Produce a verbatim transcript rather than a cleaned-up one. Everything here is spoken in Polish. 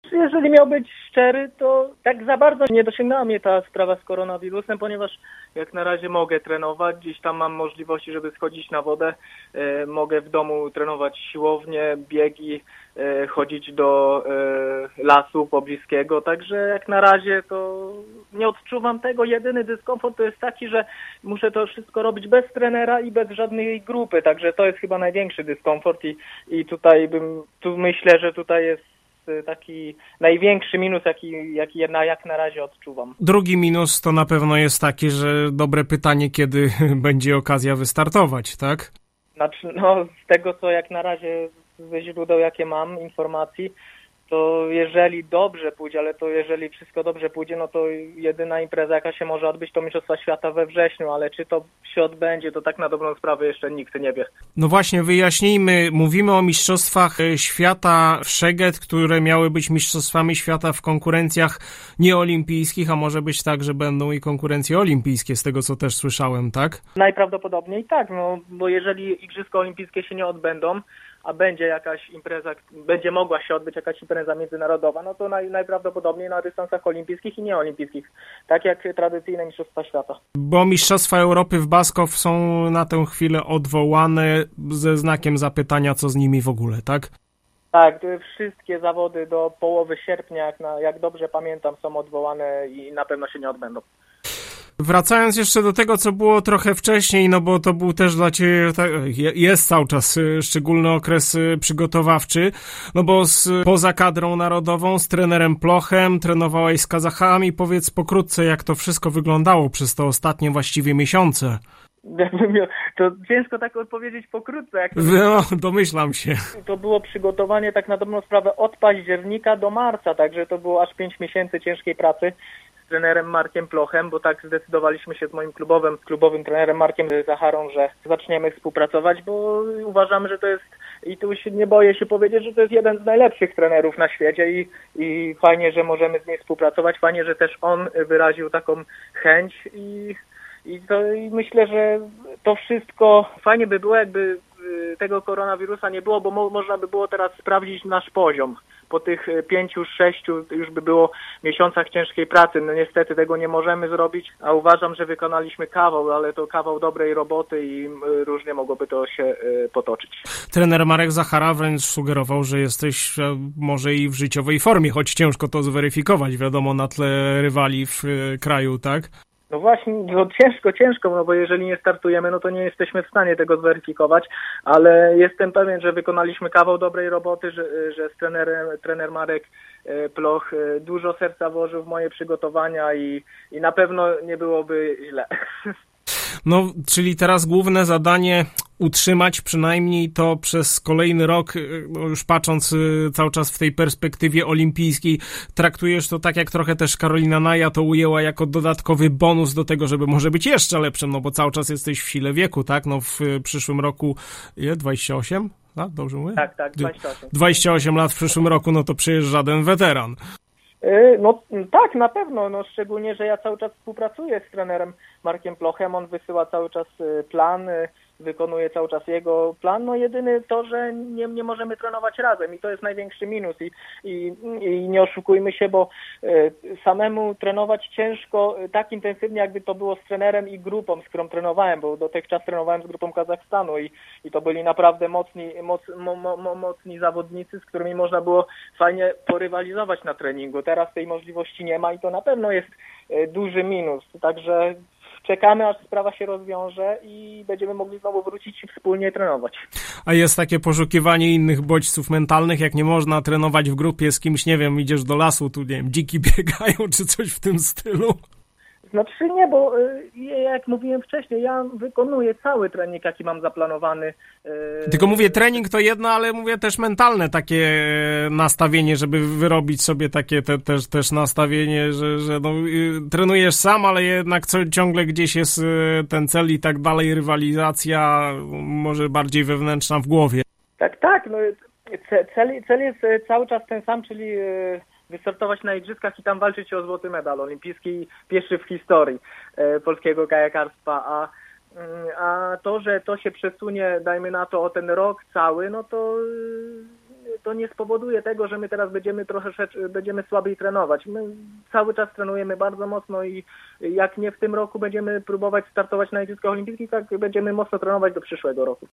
Jeżeli miał być szczery, to tak za bardzo nie dosięgnęła mnie ta sprawa z koronawirusem, ponieważ jak na razie mogę trenować, gdzieś tam mam możliwości, żeby schodzić na wodę, e, mogę w domu trenować siłownię, biegi, e, chodzić do e, lasu pobliskiego, także jak na razie to nie odczuwam tego. Jedyny dyskomfort to jest taki, że muszę to wszystko robić bez trenera i bez żadnej grupy, także to jest chyba największy dyskomfort i, i tutaj bym, tu myślę, że tutaj jest taki największy minus, jaki, jaki na, jak na razie odczuwam. Drugi minus to na pewno jest taki, że dobre pytanie, kiedy będzie okazja wystartować, tak? Znaczy, no z tego, co jak na razie ze źródeł, jakie mam informacji, to jeżeli dobrze pójdzie, ale to jeżeli wszystko dobrze pójdzie, no to jedyna impreza, jaka się może odbyć, to Mistrzostwa Świata we wrześniu, ale czy to się odbędzie, to tak na dobrą sprawę jeszcze nikt nie wie. No właśnie, wyjaśnijmy, mówimy o Mistrzostwach Świata w Szeged, które miały być Mistrzostwami Świata w konkurencjach nieolimpijskich, a może być tak, że będą i konkurencje olimpijskie, z tego co też słyszałem, tak? Najprawdopodobniej tak, no bo jeżeli Igrzyska Olimpijskie się nie odbędą, a będzie jakaś impreza, będzie mogła się odbyć jakaś impreza międzynarodowa, no to naj, najprawdopodobniej na dystansach olimpijskich i nieolimpijskich, tak jak tradycyjne Mistrzostwa Świata. Bo Mistrzostwa Europy w Baskow są na tę chwilę odwołane ze znakiem zapytania, co z nimi w ogóle, tak? Tak, wszystkie zawody do połowy sierpnia, jak, na, jak dobrze pamiętam, są odwołane i na pewno się nie odbędą. Wracając jeszcze do tego, co było trochę wcześniej, no bo to był też dla Ciebie, jest cały czas szczególny okres przygotowawczy, no bo z, poza kadrą narodową, z trenerem Plochem, trenowałeś z Kazachami. Powiedz pokrótce, jak to wszystko wyglądało przez te ostatnie właściwie miesiące. To ciężko tak odpowiedzieć pokrótce. Jak to no, domyślam się. To było przygotowanie tak na dobrą sprawę od października do marca, także to było aż pięć miesięcy ciężkiej pracy z trenerem Markiem Plochem, bo tak zdecydowaliśmy się z moim klubowym, klubowym trenerem Markiem Zacharą, że zaczniemy współpracować, bo uważamy, że to jest, i tu się nie boję się powiedzieć, że to jest jeden z najlepszych trenerów na świecie i, i fajnie, że możemy z nim współpracować, fajnie, że też on wyraził taką chęć i I, to, I myślę, że to wszystko fajnie by było, jakby tego koronawirusa nie było, bo mo, można by było teraz sprawdzić nasz poziom. Po tych pięciu, sześciu już by było miesiącach ciężkiej pracy. No niestety tego nie możemy zrobić, a uważam, że wykonaliśmy kawał, ale to kawał dobrej roboty i różnie mogłoby to się potoczyć. Trener Marek Zachara wręcz sugerował, że jesteś może i w życiowej formie, choć ciężko to zweryfikować, wiadomo, na tle rywali w kraju, tak? No właśnie, no ciężko, ciężko, no bo jeżeli nie startujemy, no to nie jesteśmy w stanie tego zweryfikować, ale jestem pewien, że wykonaliśmy kawał dobrej roboty, że, że z trenerem, trener Marek Ploch dużo serca włożył w moje przygotowania i, i na pewno nie byłoby źle. No, czyli teraz główne zadanie utrzymać przynajmniej to przez kolejny rok, no już patrząc cały czas w tej perspektywie olimpijskiej, traktujesz to tak, jak trochę też Karolina Naja to ujęła jako dodatkowy bonus do tego, żeby może być jeszcze lepszym, no bo cały czas jesteś w sile wieku, tak? No w przyszłym roku, ile? dwadzieścia osiem? Tak? Dobrze mówię? Tak, tak, dwadzieścia osiem. dwadzieścia osiem lat w przyszłym roku, no to przecież żaden weteran. No tak, na pewno, no szczególnie, że ja cały czas współpracuję z trenerem Markiem Plochem, on wysyła cały czas plan, wykonuje cały czas jego plan, no jedyny to, że nie, nie możemy trenować razem i to jest największy minus i, i, i nie oszukujmy się, bo y, samemu trenować ciężko tak intensywnie, jakby to było z trenerem i grupą, z którą trenowałem, bo dotychczas trenowałem z grupą Kazachstanu i, i to byli naprawdę mocni, moc, mo, mo, mocni zawodnicy, z którymi można było fajnie porywalizować na treningu. Teraz tej możliwości nie ma i to na pewno jest y, duży minus, także czekamy, aż sprawa się rozwiąże i będziemy mogli znowu wrócić i wspólnie trenować. A jest takie poszukiwanie innych bodźców mentalnych, jak nie można trenować w grupie z kimś, nie wiem, idziesz do lasu, tu nie wiem, dziki biegają, czy coś w tym stylu? Znaczy nie, bo jak mówiłem wcześniej, ja wykonuję cały trening, jaki mam zaplanowany. Tylko mówię, trening to jedno, ale mówię też mentalne takie nastawienie, żeby wyrobić sobie takie te, też, też nastawienie, że, że no, trenujesz sam, ale jednak co, ciągle gdzieś jest ten cel i tak dalej, rywalizacja może bardziej wewnętrzna w głowie. Tak, tak. No, cel, cel jest cały czas ten sam, czyli wystartować na igrzyskach i tam walczyć o złoty medal olimpijski, pierwszy w historii e, polskiego kajakarstwa, a, a to, że to się przesunie, dajmy na to, o ten rok cały, no to to nie spowoduje tego, że my teraz będziemy trochę będziemy słabiej trenować. My cały czas trenujemy bardzo mocno i jak nie w tym roku będziemy próbować startować na Igrzyskach Olimpijskich, tak będziemy mocno trenować do przyszłego roku.